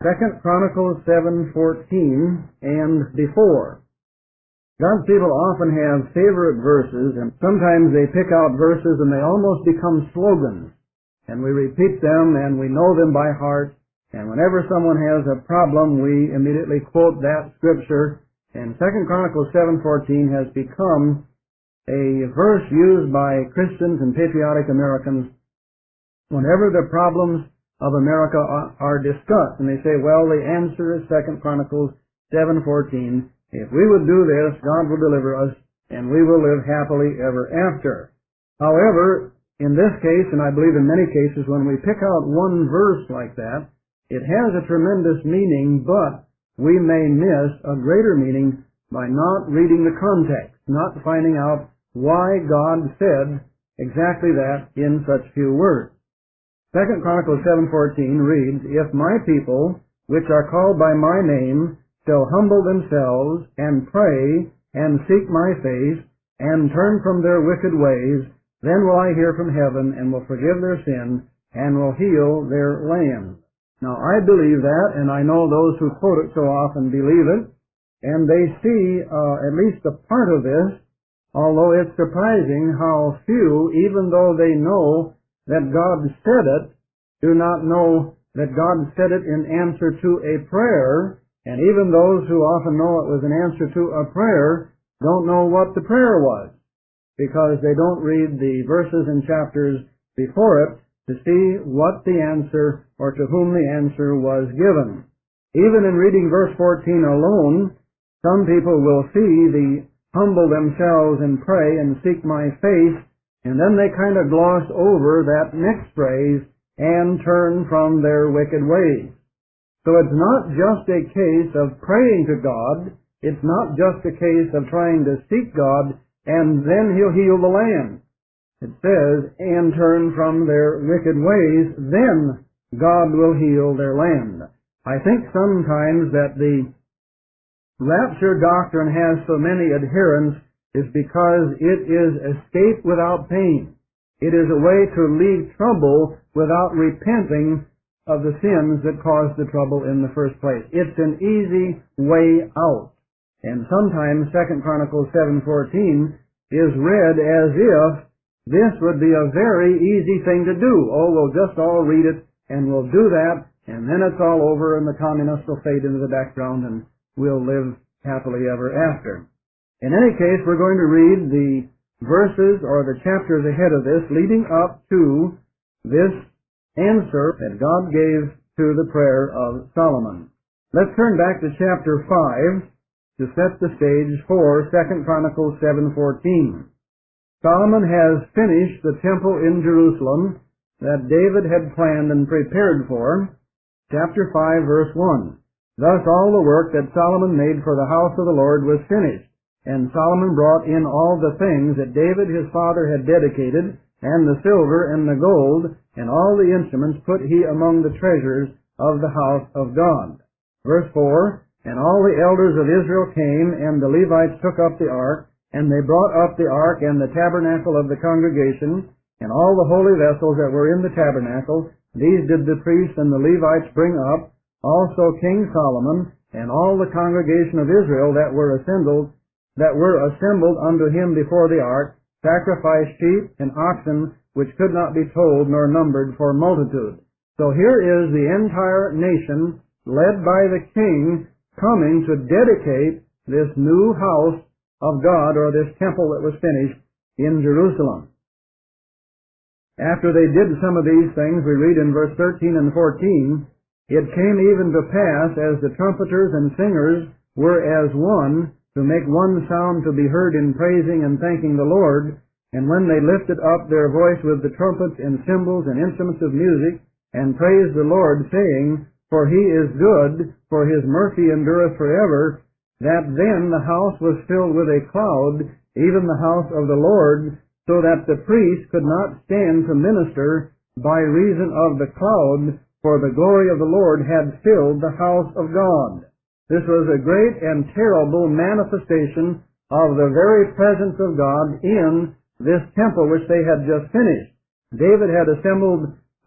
2 Chronicles 7:14 and before. God's people often have favorite verses, and sometimes they pick out verses and they almost become slogans. And we repeat them and we know them by heart. And whenever someone has a problem, we immediately quote that scripture. And 2 Chronicles 7:14 has become a verse used by Christians and patriotic Americans whenever the problems of America are discussed. And they say, well, the answer is 2 Chronicles 7:14. If we would do this, God will deliver us, and we will live happily ever after. However, in this case, and I believe in many cases, when we pick out one verse like that, it has a tremendous meaning, but we may miss a greater meaning by not reading the context, not finding out why God said exactly that in such few words. 2 Chronicles 7:14 reads, If my people, which are called by my name, shall humble themselves, and pray, and seek my face, and turn from their wicked ways, then will I hear from heaven, and will forgive their sin, and will heal their land. Now, I believe that, and I know those who quote it so often believe it, and they see at least a part of this, although it's surprising how few, even though they know that God said it, do not know that God said it in answer to a prayer, and even those who often know it was an answer to a prayer don't know what the prayer was, because they don't read the verses and chapters before it to see what the answer or to whom the answer was given. Even in reading verse 14 alone, some people will see the humble themselves and pray and seek my face, and then they kind of gloss over that next phrase, and turn from their wicked ways. So it's not just a case of praying to God, it's not just a case of trying to seek God, and then He'll heal the land. It says, and turn from their wicked ways, then God will heal their land. I think sometimes that the rapture doctrine has so many adherents is because it is escape without pain. It is a way to leave trouble without repenting of the sins that caused the trouble in the first place. It's an easy way out. And sometimes 2 Chronicles 7:14 is read as if this would be a very easy thing to do. Oh, we'll just all read it, and we'll do that, and then it's all over, and the communists will fade into the background, and we'll live happily ever after. In any case, we're going to read the verses or the chapters ahead of this leading up to this answer that God gave to the prayer of Solomon. Let's turn back to chapter 5 to set the stage for 2 Chronicles 7:14. Solomon has finished the temple in Jerusalem that David had planned and prepared for. Chapter 5, verse 1. Thus all the work that Solomon made for the house of the Lord was finished, and Solomon brought in all the things that David his father had dedicated, and the silver and the gold, and all the instruments put he among the treasures of the house of God. Verse 4, And all the elders of Israel came, and the Levites took up the ark, and they brought up the ark and the tabernacle of the congregation, and all the holy vessels that were in the tabernacle. These did the priests and the Levites bring up, also King Solomon, and all the congregation of Israel that were assembled unto him before the ark, sacrificed sheep and oxen, which could not be told nor numbered for multitude. So here is the entire nation, led by the king, coming to dedicate this new house of God, or this temple that was finished in Jerusalem. After they did some of these things, we read in verse 13 and 14, It came even to pass, as the trumpeters and singers were as one, to make one sound to be heard in praising and thanking the Lord, and when they lifted up their voice with the trumpets and cymbals and instruments of music, and praised the Lord, saying, For he is good, for his mercy endureth forever, that then the house was filled with a cloud, even the house of the Lord, so that the priest could not stand to minister by reason of the cloud, for the glory of the Lord had filled the house of God. This was a great and terrible manifestation of the very presence of God in this temple which they had just finished. David had assembled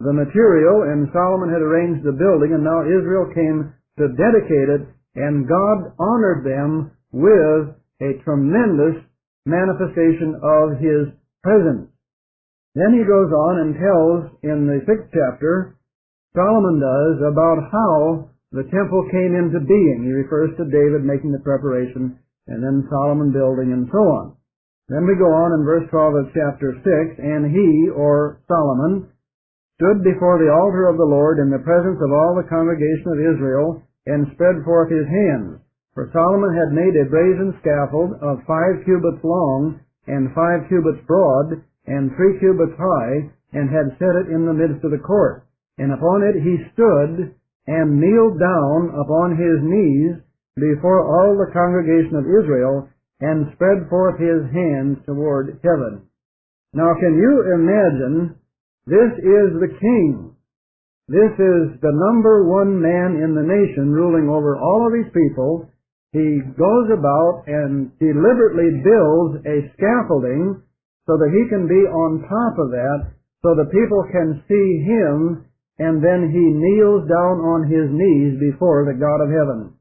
the material, and Solomon had arranged the building, and now Israel came to dedicate it, and God honored them with a tremendous manifestation of His presence. Then he goes on and tells in the 6th chapter, Solomon does, about how the temple came into being. He refers to David making the preparation, and then Solomon building, and so on. Then we go on in verse 12 of chapter 6, and he, or Solomon, stood before the altar of the Lord in the presence of all the congregation of Israel, and spread forth his hands. For Solomon had made a brazen scaffold of 5 cubits long, and 5 cubits broad, and 3 cubits high, and had set it in the midst of the court. And upon it he stood, and kneeled down upon his knees before all the congregation of Israel, and spread forth his hands toward heaven. Now can you imagine, this is the king. This is the number one man in the nation, ruling over all of these people. He goes about and deliberately builds a scaffolding so that he can be on top of that, so the people can see him, and then he kneels down on his knees before the God of heaven.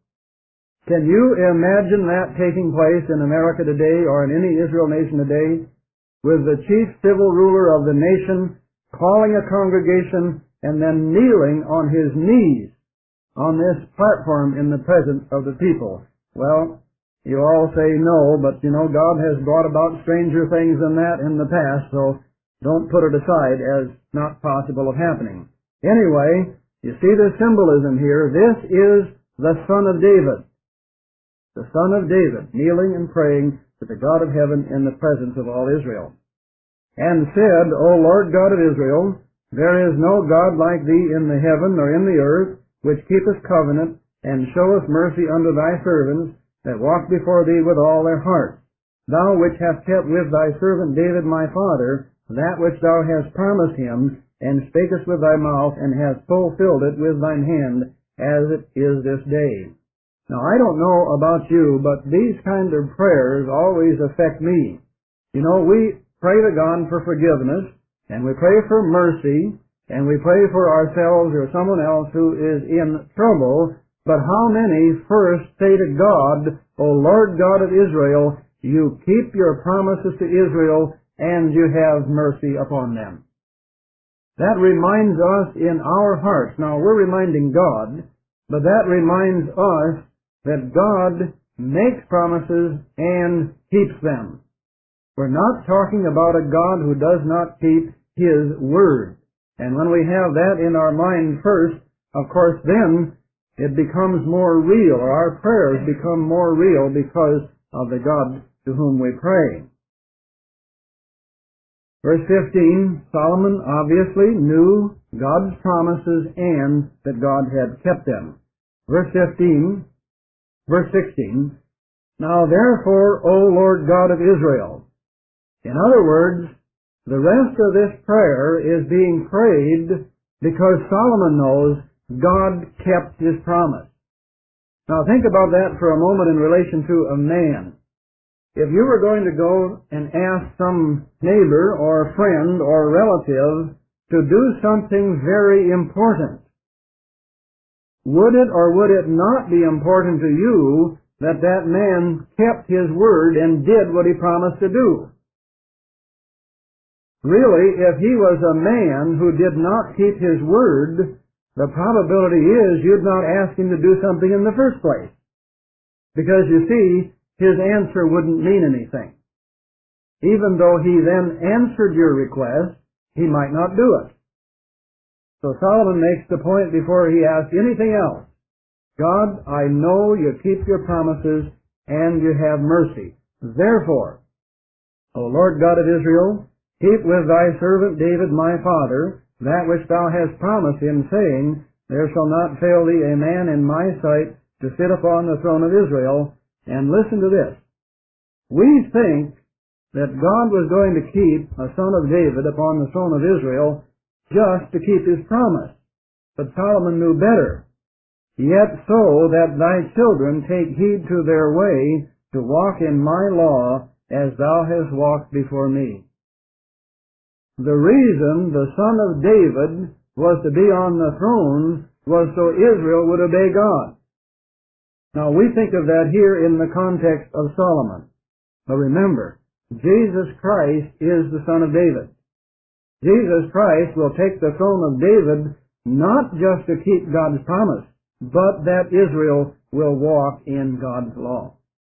Can you imagine that taking place in America today, or in any Israel nation today, with the chief civil ruler of the nation calling a congregation and then kneeling on his knees on this platform in the presence of the people? Well, you all say no, but you know, God has brought about stranger things than that in the past, so don't put it aside as not possible of happening. Anyway, you see the symbolism here. This is the Son of David. The Son of David, kneeling and praying to the God of heaven in the presence of all Israel. And said, O Lord God of Israel, there is no God like thee in the heaven nor in the earth, which keepeth covenant, and showeth mercy unto thy servants, that walk before thee with all their heart. Thou which hast kept with thy servant David my father, that which thou hast promised him, and spakest with thy mouth, and hast fulfilled it with thine hand, as it is this day. Now I don't know about you, but these kind of prayers always affect me. You know, we pray to God for forgiveness, and we pray for mercy, and we pray for ourselves or someone else who is in trouble, but how many first say to God, O Lord God of Israel, you keep your promises to Israel, and you have mercy upon them? That reminds us in our hearts. Now, we're reminding God, but that reminds us that God makes promises and keeps them. We're not talking about a God who does not keep His word. And when we have that in our mind first, of course, then it becomes more real, or our prayers become more real because of the God to whom we pray. Verse 15, Solomon obviously knew God's promises and that God had kept them. Verse 16, Now therefore, O Lord God of Israel. In other words, the rest of this prayer is being prayed because Solomon knows God kept His promise. Now think about that for a moment in relation to a man. If you were going to go and ask some neighbor or friend or relative to do something very important, would it or would it not be important to you that that man kept his word and did what he promised to do? Really, if he was a man who did not keep his word, the probability is you'd not ask him to do something in the first place. Because you see, his answer wouldn't mean anything. Even though he then answered your request, he might not do it. So Solomon makes the point before he asks anything else. God, I know you keep your promises and you have mercy. Therefore, O Lord God of Israel, keep with thy servant David my father that which thou hast promised him, saying, There shall not fail thee a man in my sight to sit upon the throne of Israel. And listen to this. We think that God was going to keep a son of David upon the throne of Israel just to keep his promise. But Solomon knew better. Yet so that thy children take heed to their way to walk in my law as thou hast walked before me. The reason the son of David was to be on the throne was so Israel would obey God. Now we think of that here in the context of Solomon. But remember, Jesus Christ is the Son of David. Jesus Christ will take the throne of David not just to keep God's promise, but that Israel will walk in God's law.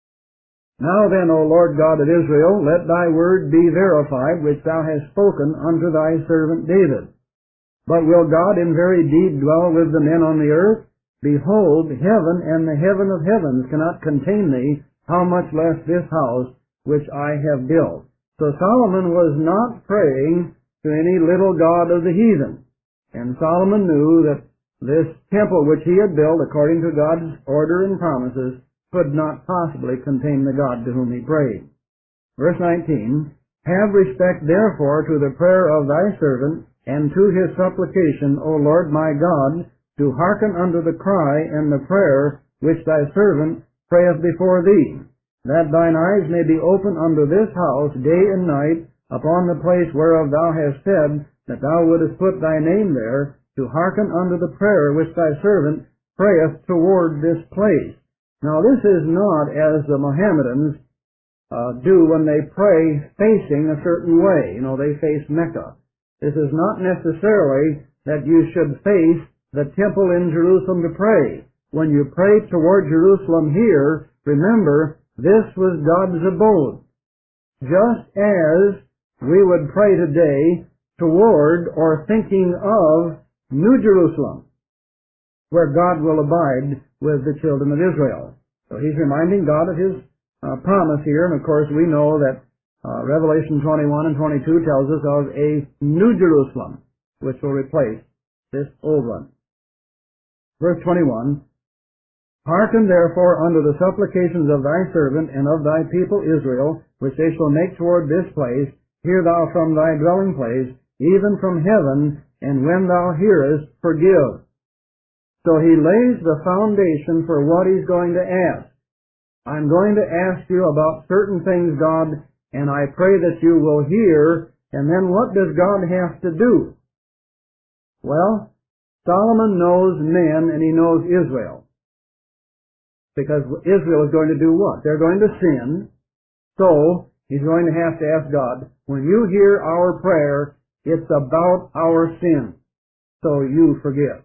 Now then, O Lord God of Israel, let thy word be verified, which thou hast spoken unto thy servant David. But will God in very deed dwell with the men on the earth? Behold, heaven and the heaven of heavens cannot contain thee, how much less this house which I have built. So Solomon was not praying to any little god of the heathen. And Solomon knew that this temple which he had built according to God's order and promises could not possibly contain the God to whom he prayed. Verse 19, Have respect therefore to the prayer of thy servant, and to his supplication, O Lord my God, to hearken unto the cry and the prayer which thy servant prayeth before thee, that thine eyes may be open unto this house day and night, upon the place whereof thou hast said that thou wouldest put thy name there, to hearken unto the prayer which thy servant prayeth toward this place. Now this is not as the Mohammedans do when they pray facing a certain way. You know, they face Mecca. This is not necessarily that you should face the temple in Jerusalem to pray. When you pray toward Jerusalem here, remember, this was God's abode. Just as we would pray today toward or thinking of New Jerusalem, where God will abide with the children of Israel. So he's reminding God of his promise here, and of course we know that Revelation 21 and 22 tells us of a New Jerusalem, which will replace this old one. Verse 21, Hearken therefore unto the supplications of thy servant and of thy people Israel, which they shall make toward this place. Hear thou from thy dwelling place, even from heaven, and when thou hearest, forgive. So he lays the foundation for what he's going to ask. I'm going to ask you about certain things, God, and I pray that you will hear, and then what does God have to do? Well, Solomon knows men and he knows Israel. Because Israel is going to do what? They're going to sin. So, he's going to have to ask God, when you hear our prayer, it's about our sin. So you forgive.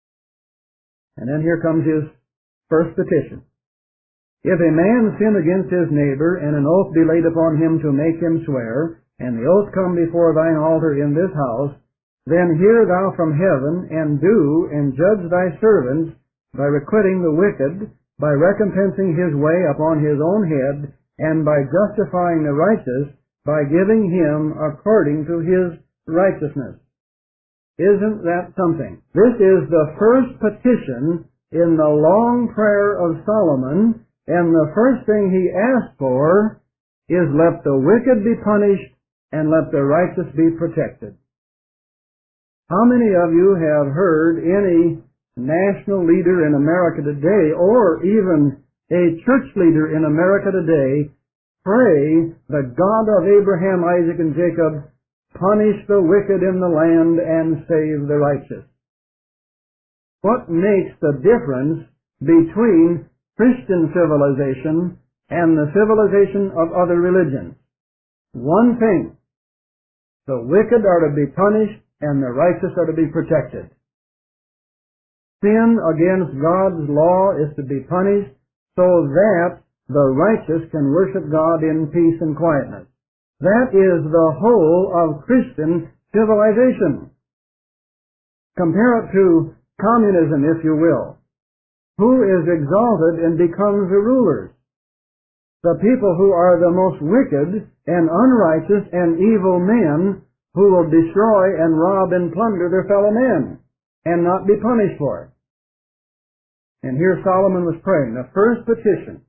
And then here comes his first petition. If a man sin against his neighbor, and an oath be laid upon him to make him swear, and the oath come before thine altar in this house, then hear thou from heaven, and do, and judge thy servants, by requiting the wicked, by recompensing his way upon his own head, and by justifying the righteous, by giving him according to his righteousness. Isn't that something? This is the first petition in the long prayer of Solomon, and the first thing he asked for is let the wicked be punished and let the righteous be protected. How many of you have heard any national leader in America today, or even a church leader in America today, pray the God of Abraham, Isaac, and Jacob punish the wicked in the land and save the righteous? What makes the difference between Christian civilization and the civilization of other religions? One thing. The wicked are to be punished and the righteous are to be protected. Sin against God's law is to be punished so that the righteous can worship God in peace and quietness. That is the whole of Christian civilization. Compare it to communism, if you will. Who is exalted and becomes the rulers? The people who are the most wicked and unrighteous and evil men, who will destroy and rob and plunder their fellow men and not be punished for it. And here Solomon was praying, the first petition,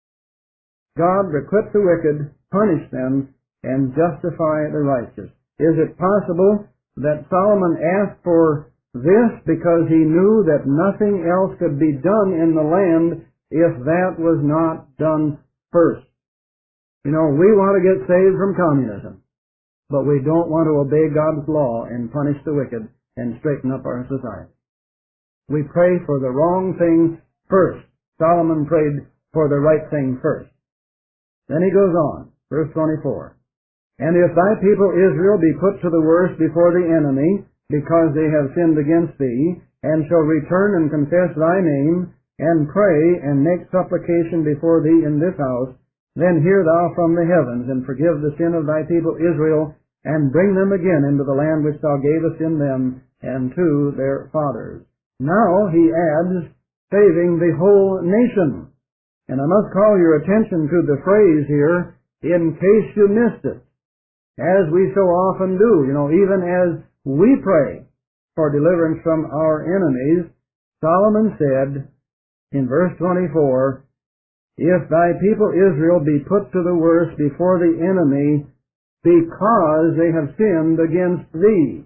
God requite the wicked, punish them, and justify the righteous. Is it possible that Solomon asked for this because he knew that nothing else could be done in the land if that was not done first? You know, we want to get saved from communism, but we don't want to obey God's law and punish the wicked and straighten up our society. We pray for the wrong thing first. Solomon prayed for the right thing first. Then he goes on, verse 24. And if thy people Israel be put to the worse before the enemy, because they have sinned against thee, and shall return and confess thy name, and pray and make supplication before thee in this house, then hear thou from the heavens, and forgive the sin of thy people Israel, and bring them again into the land which thou gavest in them, and to their fathers. Now he adds, saving the whole nation. And I must call your attention to the phrase here, in case you missed it, as we so often do. Even as we pray for deliverance from our enemies, Solomon said in verse 24, if thy people Israel be put to the worse before the enemy, because they have sinned against thee.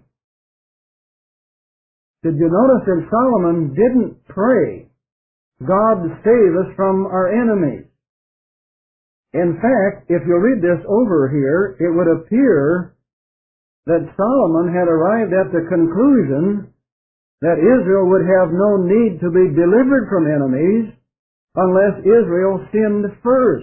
Did you notice that Solomon didn't pray, God save us from our enemies? In fact, if you read this over here, it would appear that Solomon had arrived at the conclusion that Israel would have no need to be delivered from enemies unless Israel sinned first.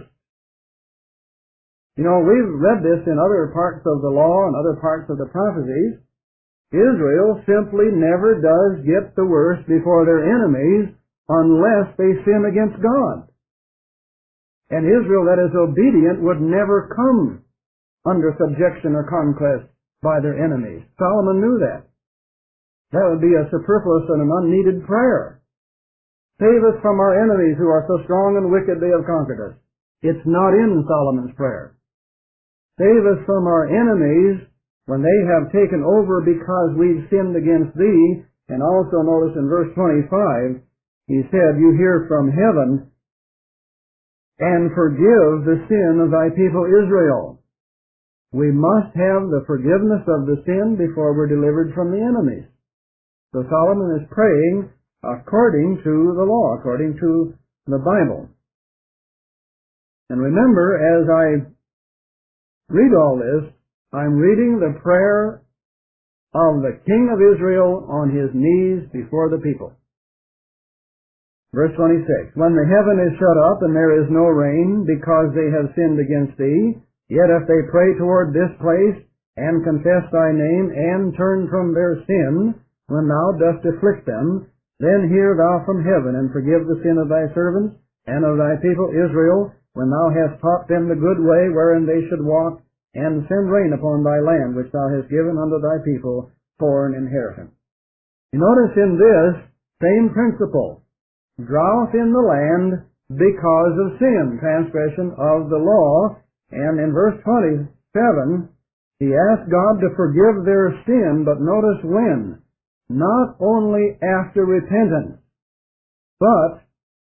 We've read this in other parts of the law and other parts of the prophecies. Israel simply never does get the worst before their enemies unless they sin against God. And Israel that is obedient would never come under subjection or conquest by their enemies. Solomon knew that. That would be a superfluous and an unneeded prayer. Save us from our enemies who are so strong and wicked they have conquered us. It's not in Solomon's prayer. Save us from our enemies when they have taken over because we've sinned against thee. And also notice in verse 25, he said, you hear from heaven, and forgive the sin of thy people Israel. We must have the forgiveness of the sin before we're delivered from the enemies. So Solomon is praying according to the law, according to the Bible. And remember, as I read all this, I'm reading the prayer of the king of Israel on his knees before the people. Verse 26, when the heaven is shut up and there is no rain because they have sinned against thee, yet if they pray toward this place and confess thy name and turn from their sin, when thou dost afflict them, then hear thou from heaven and forgive the sin of thy servants and of thy people Israel, when thou hast taught them the good way wherein they should walk, and send rain upon thy land which thou hast given unto thy people for an inheritance. You notice in this same principle, drought in the land because of sin, transgression of the law. And in verse 27, he asked God to forgive their sin, but notice when? Not only after repentance, but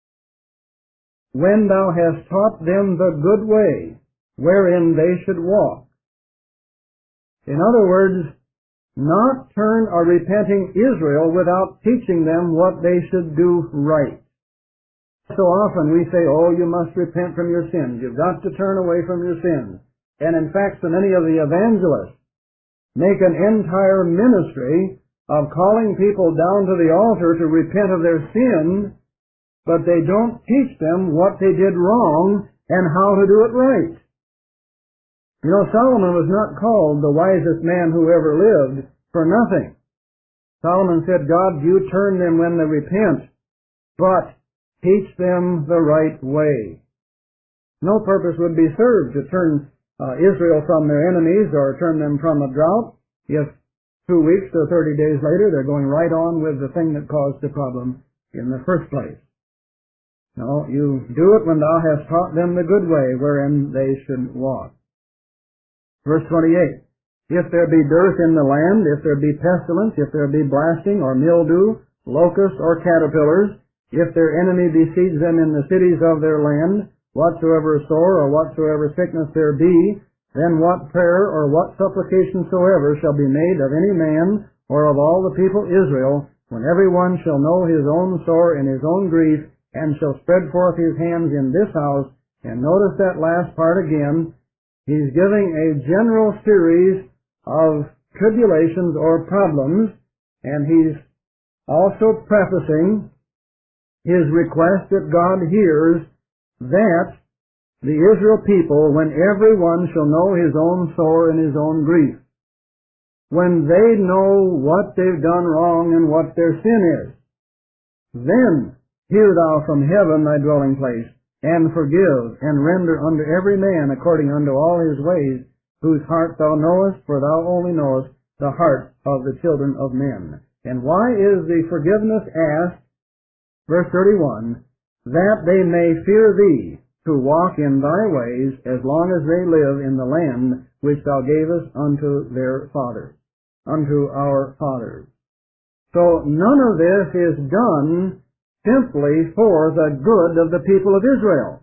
when thou hast taught them the good way wherein they should walk. In other words, not turn a repenting Israel without teaching them what they should do right. So often we say, oh, you must repent from your sins. You've got to turn away from your sins. And in fact, so many of the evangelists make an entire ministry of calling people down to the altar to repent of their sin, but they don't teach them what they did wrong and how to do it right. Solomon was not called the wisest man who ever lived for nothing. Solomon said, God, you turn them when they repent, but teach them the right way. No purpose would be served to turn Israel from their enemies or turn them from a drought if 2 weeks or 30 days later they're going right on with the thing that caused the problem in the first place. No, you do it when thou hast taught them the good way wherein they should walk. Verse 28, if there be dearth in the land, if there be pestilence, if there be blasting or mildew, locusts or caterpillars, if their enemy besiege them in the cities of their land, whatsoever sore or whatsoever sickness there be, then what prayer or what supplication soever shall be made of any man or of all the people Israel, when every one shall know his own sore and his own grief, and shall spread forth his hands in this house. And notice that last part again. He's giving a general series of tribulations or problems And he's also prefacing his request that God hears that the Israel people, when every one shall know his own sore and his own grief, when they know what they've done wrong and what their sin is, then hear thou from heaven thy dwelling place, and forgive, and render unto every man according unto all his ways, whose heart thou knowest, for thou only knowest the hearts of the children of men. And why is the forgiveness asked? Verse 31, that they may fear thee, to walk in thy ways, as long as they live in the land which thou gavest unto their fathers, unto our fathers. So none of this is done simply for the good of the people of Israel.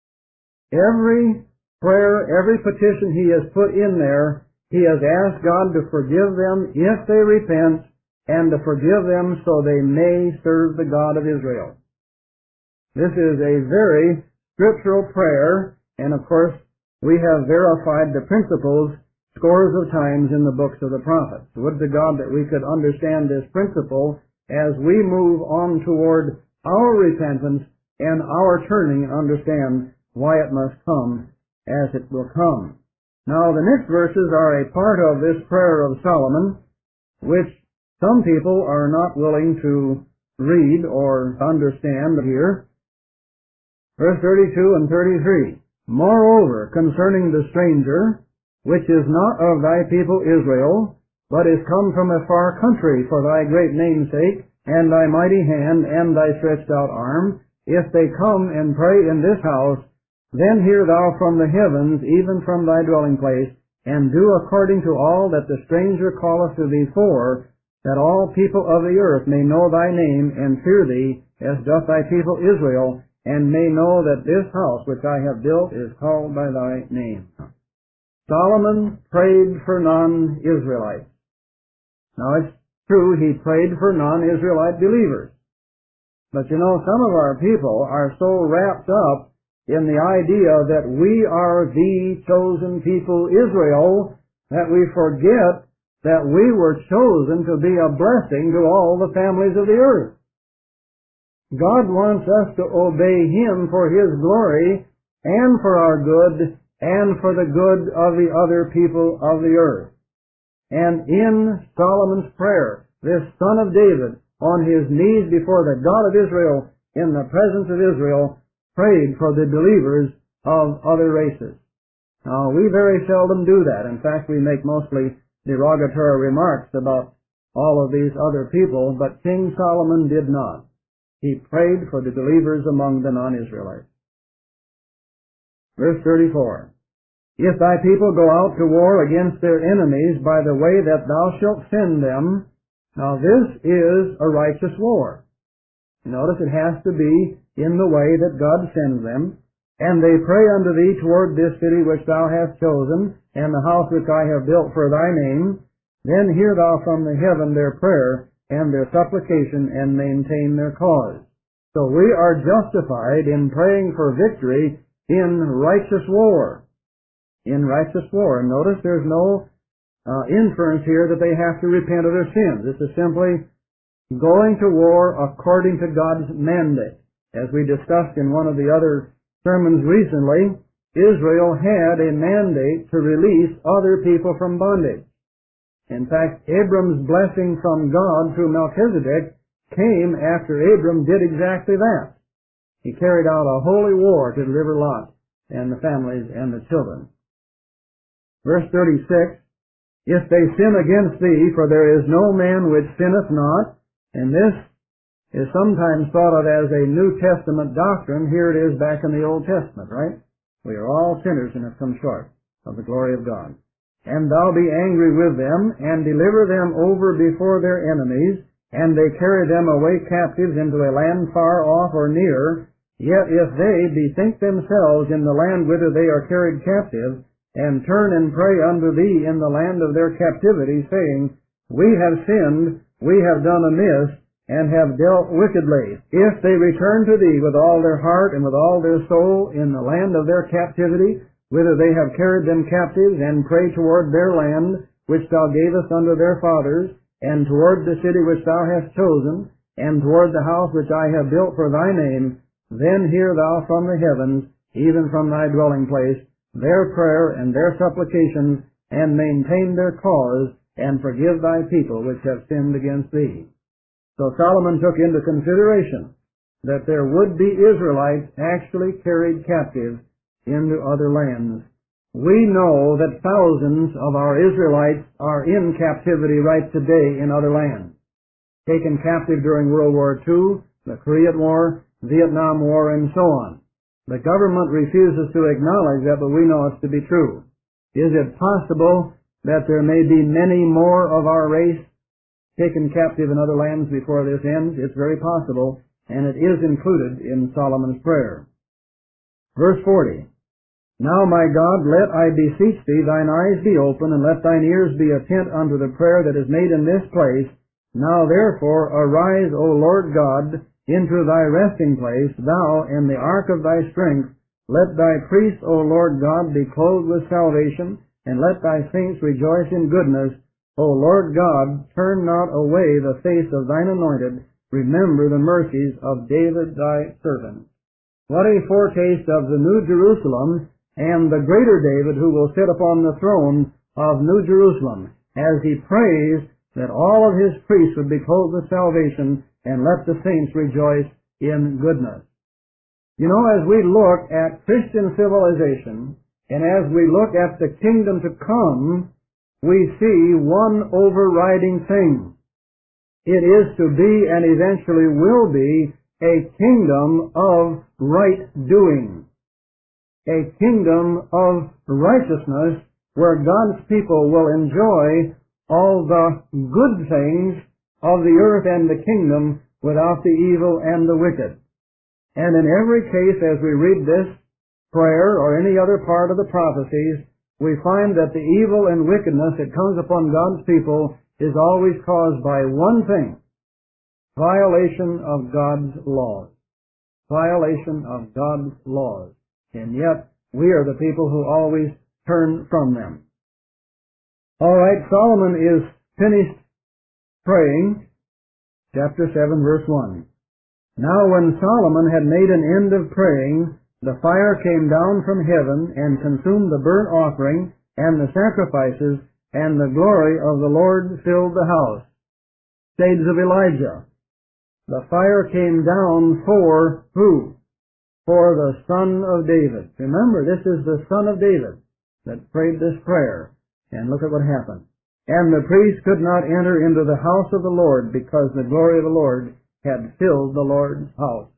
Every prayer, every petition he has put in there, he has asked God to forgive them if they repent, and to forgive them so they may serve the God of Israel. This is a very scriptural prayer, and of course we have verified the principles scores of times in the books of the prophets. Would to God that we could understand this principle as we move on toward our repentance and our turning and understand why it must come as it will come. Now the next verses are a part of this prayer of Solomon, which some people are not willing to read or understand here. Verse 32 and 33. Moreover, concerning the stranger, which is not of thy people Israel, but is come from a far country for thy great name's sake, and thy mighty hand, and thy stretched out arm, if they come and pray in this house, then hear thou from the heavens, even from thy dwelling place, and do according to all that the stranger calleth to thee for, that all people of the earth may know thy name, and fear thee, as doth thy people Israel, and may know that this house which I have built is called by thy name. Solomon prayed for non-Israelites. Now it's true, he prayed for non-Israelite believers. But you know, some of our people are so wrapped up in the idea that we are the chosen people Israel that we forget that we were chosen to be a blessing to all the families of the earth. God wants us to obey him for his glory and for our good and for the good of the other people of the earth. And in Solomon's prayer, this son of David, on his knees before the God of Israel, in the presence of Israel, prayed for the believers of other races. Now, we very seldom do that. In fact, we make mostly derogatory remarks about all of these other people, but King Solomon did not. He prayed for the believers among the non-Israelites. Verse 34. If thy people go out to war against their enemies by the way that thou shalt send them, now this is a righteous war. Notice it has to be in the way that God sends them, and they pray unto thee toward this city which thou hast chosen, and the house which I have built for thy name, then hear thou from the heaven their prayer and their supplication, and maintain their cause. So we are justified in praying for victory in righteous war. In righteous war. And notice there's no inference here that they have to repent of their sins. This is simply going to war according to God's mandate. As we discussed in one of the other sermons recently, Israel had a mandate to release other people from bondage. In fact, Abram's blessing from God through Melchizedek came after Abram did exactly that. He carried out a holy war to deliver Lot and the families and the children. Verse 36, if they sin against thee, for there is no man which sinneth not, and this is sometimes thought of as a New Testament doctrine. Here it is back in the Old Testament, right? We are all sinners and have come short of the glory of God. And thou be angry with them, and deliver them over before their enemies, and they carry them away captives into a land far off or near. Yet if they bethink themselves in the land whither they are carried captive, and turn and pray unto thee in the land of their captivity, saying, we have sinned, we have done amiss, and have dealt wickedly. If they return to thee with all their heart and with all their soul in the land of their captivity, whither they have carried them captives, and pray toward their land, which thou gavest unto their fathers, and toward the city which thou hast chosen, and toward the house which I have built for thy name, then hear thou from the heavens, even from thy dwelling place, their prayer and their supplications, and maintain their cause, and forgive thy people which have sinned against thee. So Solomon took into consideration that there would be Israelites actually carried captive into other lands. We know that thousands of our Israelites are in captivity right today in other lands, taken captive during World War II, the Korean War, Vietnam War, and so on. The government refuses to acknowledge that, but we know it to be true. Is it possible that there may be many more of our race taken captive in other lands before this ends? It's very possible, and it is included in Solomon's prayer. Verse 40. Now, my God, let, I beseech thee, thine eyes be open, and let thine ears be attent unto the prayer that is made in this place. Now, therefore, arise, O Lord God, into thy resting place, thou and the ark of thy strength. Let thy priests, O Lord God, be clothed with salvation, and let thy saints rejoice in goodness. O Lord God, turn not away the face of thine anointed. Remember the mercies of David thy servant. What a foretaste of the New Jerusalem and the greater David who will sit upon the throne of New Jerusalem, as he prays that all of his priests would be clothed with salvation and let the saints rejoice in goodness. You know, as we look at Christian civilization, and as we look at the kingdom to come, we see one overriding thing. It is to be, and eventually will be, a kingdom of right doing. A kingdom of righteousness where God's people will enjoy all the good things of the earth and the kingdom without the evil and the wicked. And in every case, as we read this prayer or any other part of the prophecies, we find that the evil and wickedness that comes upon God's people is always caused by one thing: violation of God's laws. Violation of God's laws. And yet, we are the people who always turn from them. All right, Solomon is finished praying. Chapter 7, verse 1. Now when Solomon had made an end of praying, the fire came down from heaven and consumed the burnt offering and the sacrifices, and the glory of the Lord filled the house. Shades of Elijah. The fire came down for who? For the Son of David. Remember, this is the Son of David that prayed this prayer. And look at what happened. And the priest could not enter into the house of the Lord, because the glory of the Lord had filled the Lord's house.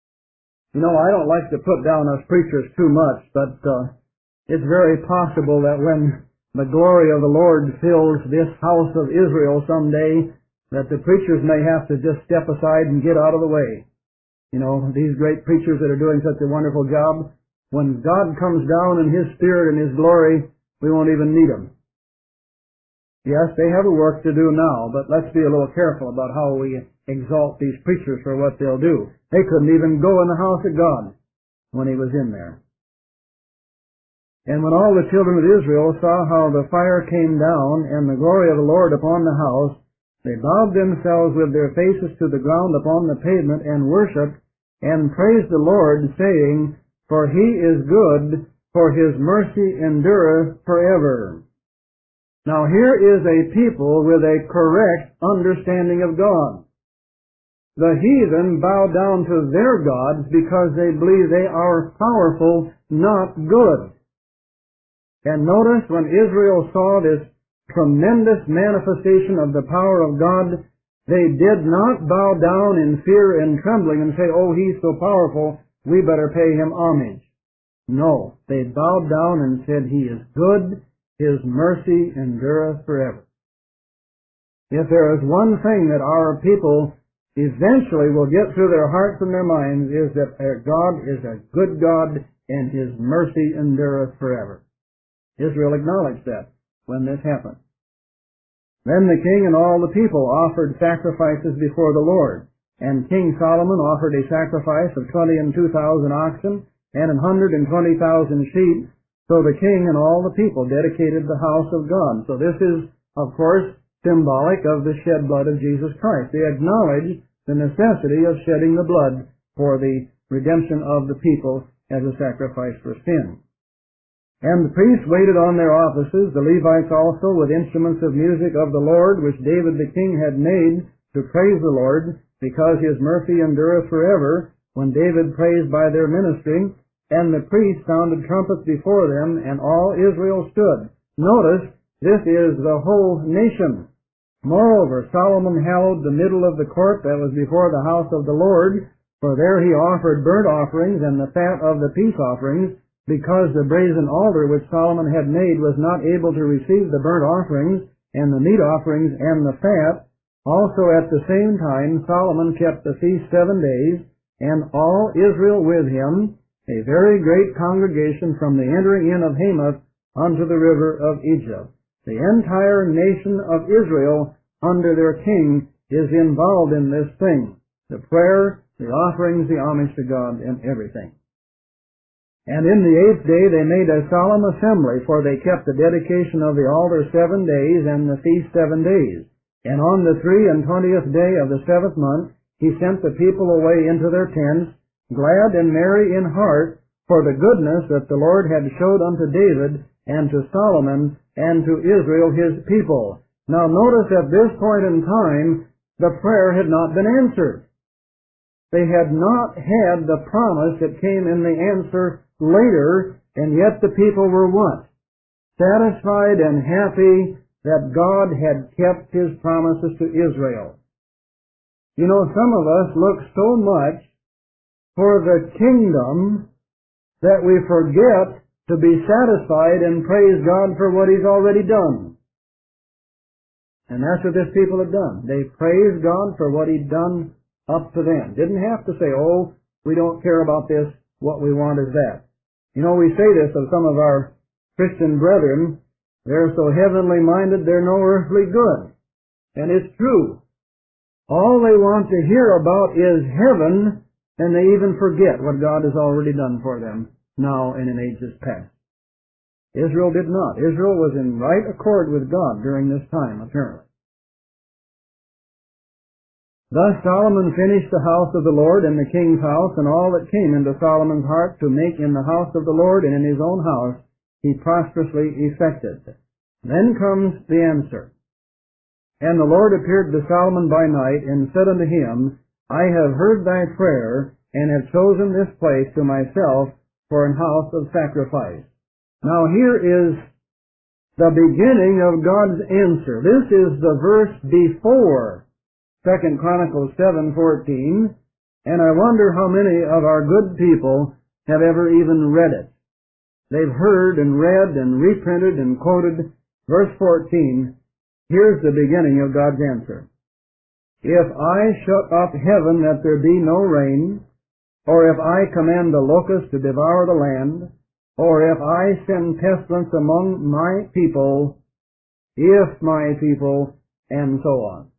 You know, I don't like to put down us preachers too much, but it's very possible that when the glory of the Lord fills this house of Israel someday, that the preachers may have to just step aside and get out of the way. You know, these great preachers that are doing such a wonderful job, when God comes down in His Spirit and His glory, we won't even need them. Yes, they have a work to do now, but let's be a little careful about how we exalt these preachers for what they'll do. They couldn't even go in the house of God when He was in there. And when all the children of Israel saw how the fire came down and the glory of the Lord upon the house, they bowed themselves with their faces to the ground upon the pavement and worshipped and praised the Lord, saying, For He is good, for His mercy endureth forever. Now here is a people with a correct understanding of God. The heathen bow down to their gods because they believe they are powerful, not good. And notice when Israel saw this tremendous manifestation of the power of God, they did not bow down in fear and trembling and say, Oh, He's so powerful, we better pay Him homage. No, they bowed down and said, He is good, His mercy endureth forever. If there is one thing that our people eventually will get through their hearts and their minds, is that their God is a good God and His mercy endureth forever. Israel acknowledged that when this happened. Then the king and all the people offered sacrifices before the Lord, and King Solomon offered a sacrifice of 22,000 oxen and 120,000 sheep. So the king and all the people dedicated the house of God. So this is, of course, symbolic of the shed blood of Jesus Christ. They acknowledged the necessity of shedding the blood for the redemption of the people as a sacrifice for sin. And the priests waited on their offices, the Levites also, with instruments of music of the Lord, which David the king had made to praise the Lord, because his mercy endureth forever, when David praised by their ministry. And the priests sounded trumpets before them, and all Israel stood. Notice, this is the whole nation. Moreover, Solomon hallowed the middle of the court that was before the house of the Lord, for there he offered burnt offerings and the fat of the peace offerings, because the brazen altar which Solomon had made was not able to receive the burnt offerings and the meat offerings and the fat. Also at the same time Solomon kept the feast 7 days, and all Israel with him, a very great congregation from the entering in of Hamath unto the river of Egypt. The entire nation of Israel under their king is involved in this thing. The prayer, the offerings, the homage to God, and everything. And in the 8th day they made a solemn assembly, for they kept the dedication of the altar 7 days, and the feast 7 days. And on the 23rd day of the 7th month he sent the people away into their tents, glad and merry in heart, for the goodness that the Lord had showed unto David, and to Solomon, and to Israel his people. Now notice at this point in time, the prayer had not been answered. They had not had the promise that came in the answer later, and yet the people were what? Satisfied and happy that God had kept his promises to Israel. You know, some of us look so much for the kingdom that we forget to be satisfied and praise God for what he's already done. And that's what this people had done. They praised God for what he'd done up to them. Didn't have to say, oh, we don't care about this, what we want is that. You know, we say this of some of our Christian brethren, they're so heavenly minded they're no earthly good. And it's true. All they want to hear about is heaven, and they even forget what God has already done for them now and in ages past. Israel did not. Israel was in right accord with God during this time, apparently. Thus Solomon finished the house of the Lord and the king's house, and all that came into Solomon's heart to make in the house of the Lord and in his own house, he prosperously effected. Then comes the answer. And the Lord appeared to Solomon by night, and said unto him, I have heard thy prayer, and have chosen this place to myself for an house of sacrifice. Now here is the beginning of God's answer. This is the verse before 2 Chronicles 7:14, and I wonder how many of our good people have ever even read it. They've heard and read and reprinted and quoted verse 14. Here's the beginning of God's answer. If I shut up heaven that there be no rain, or if I command the locust to devour the land, or if I send pestilence among my people, if my people, and so on.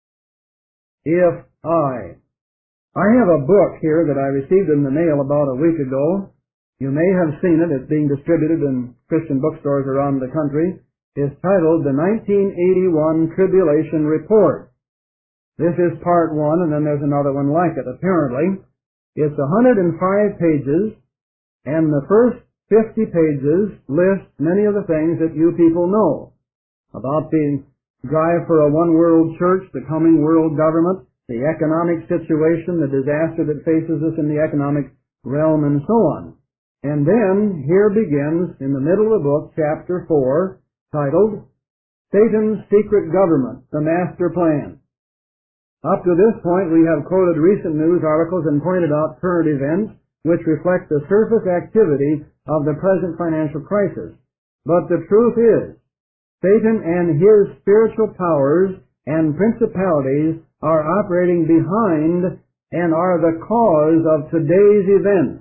If I have a book here that I received in the mail about a week ago. You may have seen it. It's being distributed in Christian bookstores around the country. It's titled The 1981 Tribulation Report. This is part 1, and then there's another one like it, apparently. It's 105 pages, and the first 50 pages list many of the things that you people know about the drive for a one-world church, the coming world government, the economic situation, the disaster that faces us in the economic realm, and so on. And then here begins, in the middle of the book, chapter 4, titled Satan's Secret Government, the Master Plan. Up to this point, we have quoted recent news articles and pointed out current events which reflect the surface activity of the present financial crisis. But the truth is, Satan and his spiritual powers and principalities are operating behind and are the cause of today's events.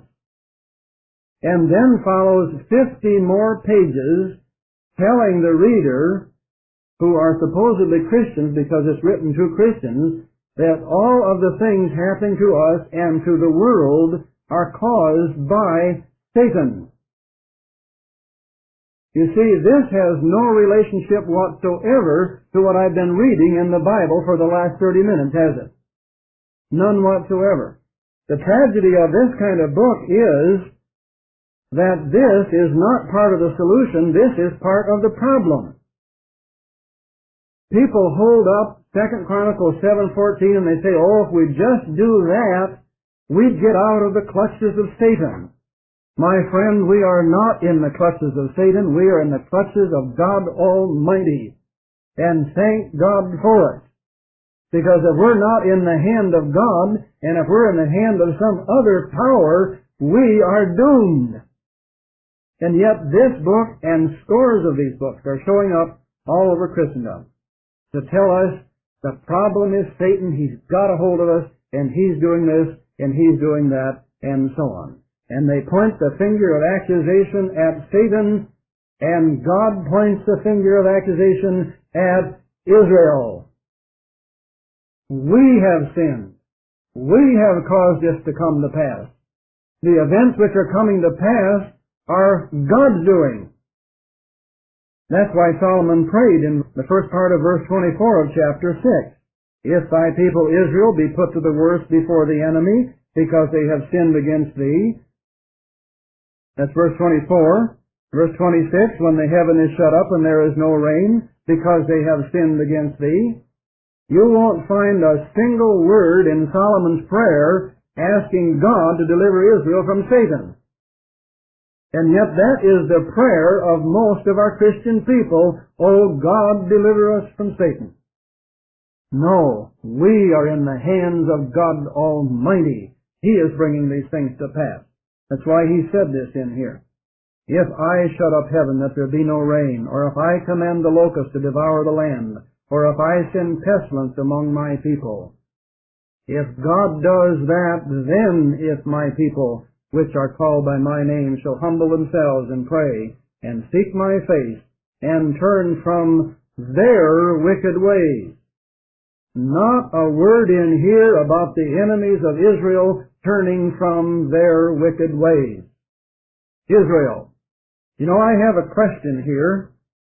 And then follows 50 more pages telling the reader, who are supposedly Christians because it's written to Christians, that all of the things happening to us and to the world are caused by Satan. You see, this has no relationship whatsoever to what I've been reading in the Bible for the last 30 minutes, has it? None whatsoever. The tragedy of this kind of book is that this is not part of the solution, this is part of the problem. People hold up 2 Chronicles 7:14 and they say, oh, if we just do that, we'd get out of the clutches of Satan. My friend, we are not in the clutches of Satan. We are in the clutches of God Almighty. And thank God for it. Because if we're not in the hand of God, and if we're in the hand of some other power, we are doomed. And yet this book and scores of these books are showing up all over Christendom to tell us the problem is Satan. He's got a hold of us, and he's doing this, and he's doing that, and so on. And they point the finger of accusation at Satan, and God points the finger of accusation at Israel. We have sinned. We have caused this to come to pass. The events which are coming to pass are God's doing. That's why Solomon prayed in the first part of verse 24 of chapter 6. If thy people Israel be put to the worst before the enemy, because they have sinned against thee. That's verse 24. Verse 26, when the heaven is shut up and there is no rain, because they have sinned against thee. You won't find a single word in Solomon's prayer asking God to deliver Israel from Satan. And yet that is the prayer of most of our Christian people. Oh God, deliver us from Satan. No, we are in the hands of God Almighty. He is bringing these things to pass. That's why he said this in here. If I shut up heaven that there be no rain, or if I command the locust to devour the land, or if I send pestilence among my people. If God does that, then if my people, which are called by my name, shall humble themselves and pray, and seek my face, and turn from their wicked ways. Not a word in here about the enemies of Israel turning from their wicked ways. Israel. You know, I have a question here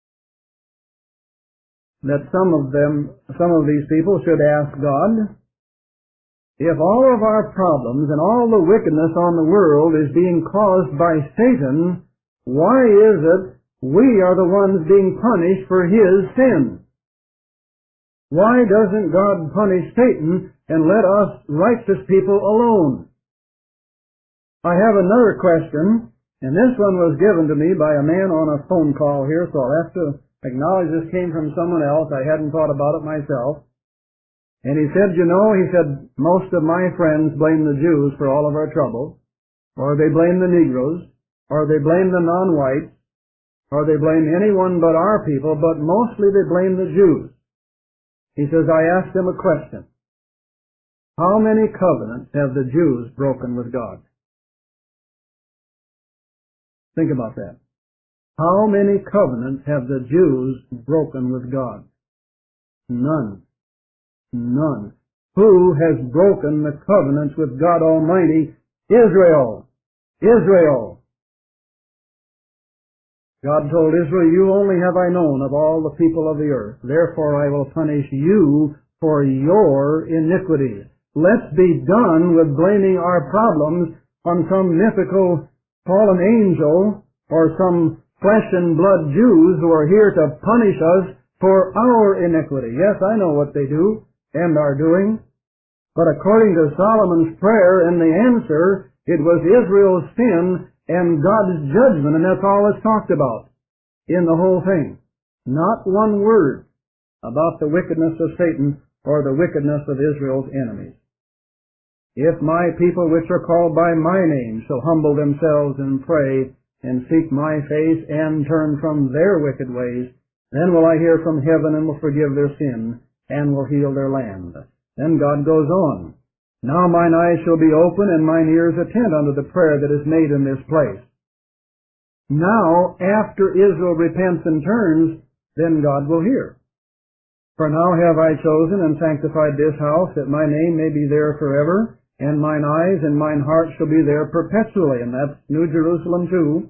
that some of these people should ask God. If all of our problems and all the wickedness on the world is being caused by Satan, why is it we are the ones being punished for his sin? Why doesn't God punish Satan and let us righteous people alone? I have another question, and this one was given to me by a man on a phone call here, so I'll have to acknowledge this came from someone else. I hadn't thought about it myself. And he said, most of my friends blame the Jews for all of our trouble, or they blame the Negroes, or they blame the non-whites, or they blame anyone but our people, but mostly they blame the Jews. He says, I asked him a question. How many covenants have the Jews broken with God? Think about that. How many covenants have the Jews broken with God? None. None. Who has broken the covenants with God Almighty? Israel. Israel. God told Israel, you only have I known of all the people of the earth. Therefore I will punish you for your iniquities. Let's be done with blaming our problems on some mythical fallen angel or some flesh and blood Jews who are here to punish us for our iniquity. Yes, I know what they do and are doing. But according to Solomon's prayer and the answer, it was Israel's sin and God's judgment, and that's all that's talked about in the whole thing. Not one word about the wickedness of Satan or the wickedness of Israel's enemies. If my people which are called by my name shall humble themselves and pray and seek my face and turn from their wicked ways, then will I hear from heaven and will forgive their sin and will heal their land. Then God goes on. Now mine eyes shall be open and mine ears attend unto the prayer that is made in this place. Now, after Israel repents and turns, then God will hear. For now have I chosen and sanctified this house, that my name may be there forever, and mine eyes and mine heart shall be there perpetually. And that's New Jerusalem too.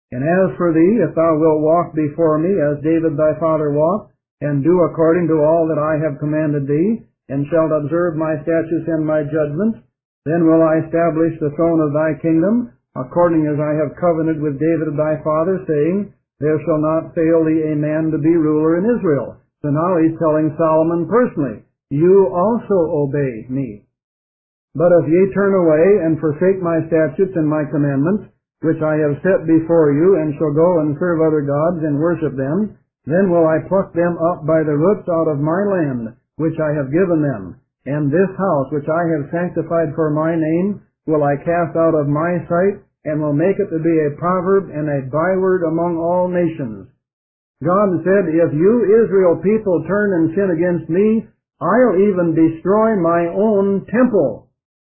And as for thee, if thou wilt walk before me, as David thy father walked, and do according to all that I have commanded thee, and shalt observe my statutes and my judgments, then will I establish the throne of thy kingdom, according as I have covenanted with David thy father, saying, There shall not fail thee a man to be ruler in Israel. So now he's telling Solomon personally, You also obey me. But if ye turn away and forsake my statutes and my commandments, which I have set before you, and shall go and serve other gods and worship them, then will I pluck them up by the roots out of my land, which I have given them. And this house which I have sanctified for my name will I cast out of my sight, and will make it to be a proverb and a byword among all nations. God said, If you Israel people turn and sin against me, I'll even destroy my own temple.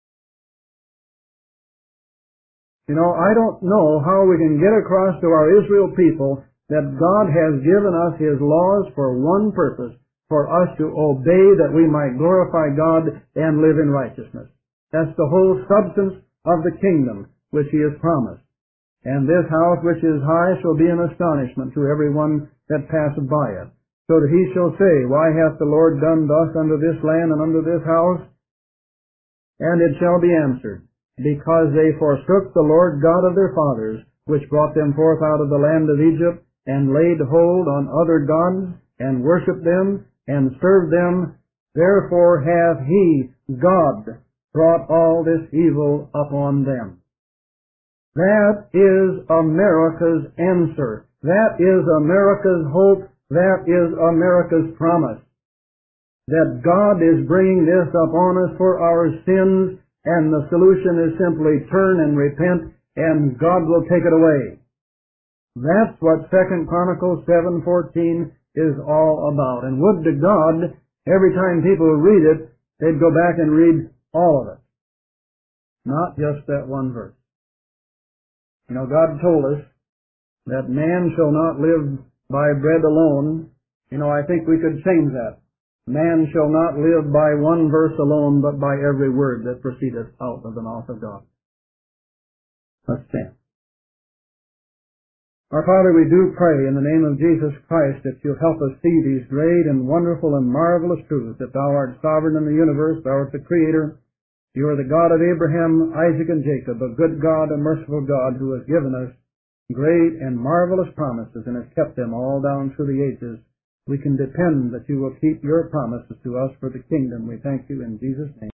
You know, I don't know how we can get across to our Israel people that God has given us His laws for one purpose, for us to obey that we might glorify God and live in righteousness. That's the whole substance of the kingdom which He has promised. And this house which is high shall be an astonishment to every one that passeth by it. So that he shall say, Why hath the Lord done thus unto this land and unto this house? And it shall be answered, Because they forsook the Lord God of their fathers, which brought them forth out of the land of Egypt, and laid hold on other gods, and worshipped them, and served them. Therefore hath He, God, brought all this evil upon them. That is America's answer. That is America's hope. That is America's promise. That God is bringing this upon us for our sins, and the solution is simply turn and repent, and God will take it away. That's what 2 Chronicles 7:14 is all about. And would to God, every time people read it, they'd go back and read all of it. Not just that one verse. You know, God told us that man shall not live by bread alone. You know, I think we could change that. Man shall not live by one verse alone, but by every word that proceedeth out of the mouth of God. Let's stand. Our Father, we do pray in the name of Jesus Christ that You'll help us see these great and wonderful and marvelous truths, that Thou art sovereign in the universe, Thou art the Creator. You are the God of Abraham, Isaac, and Jacob, a good God, a merciful God, who has given us great and marvelous promises and has kept them all down through the ages. We can depend that You will keep Your promises to us for the kingdom. We thank You in Jesus' name.